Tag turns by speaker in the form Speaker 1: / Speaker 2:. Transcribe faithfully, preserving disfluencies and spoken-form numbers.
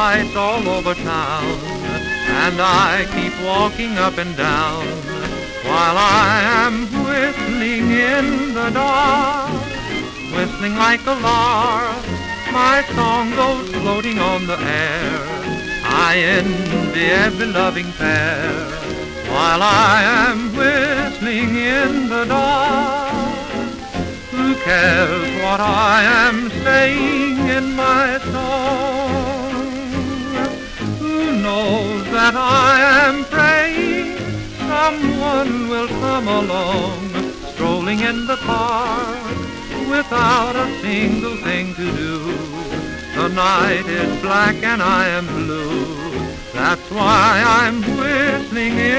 Speaker 1: lights all over town, and I keep walking up and down while I am whistling in the dark, whistling like a lark. My song goes floating on the air. I envy every loving pair while I am whistling in the dark. Who cares what I am saying in my song? Who knows that I am praying someone will come along, strolling in the park without a single thing to do. The night is black and I am blue. That's why I'm whistling in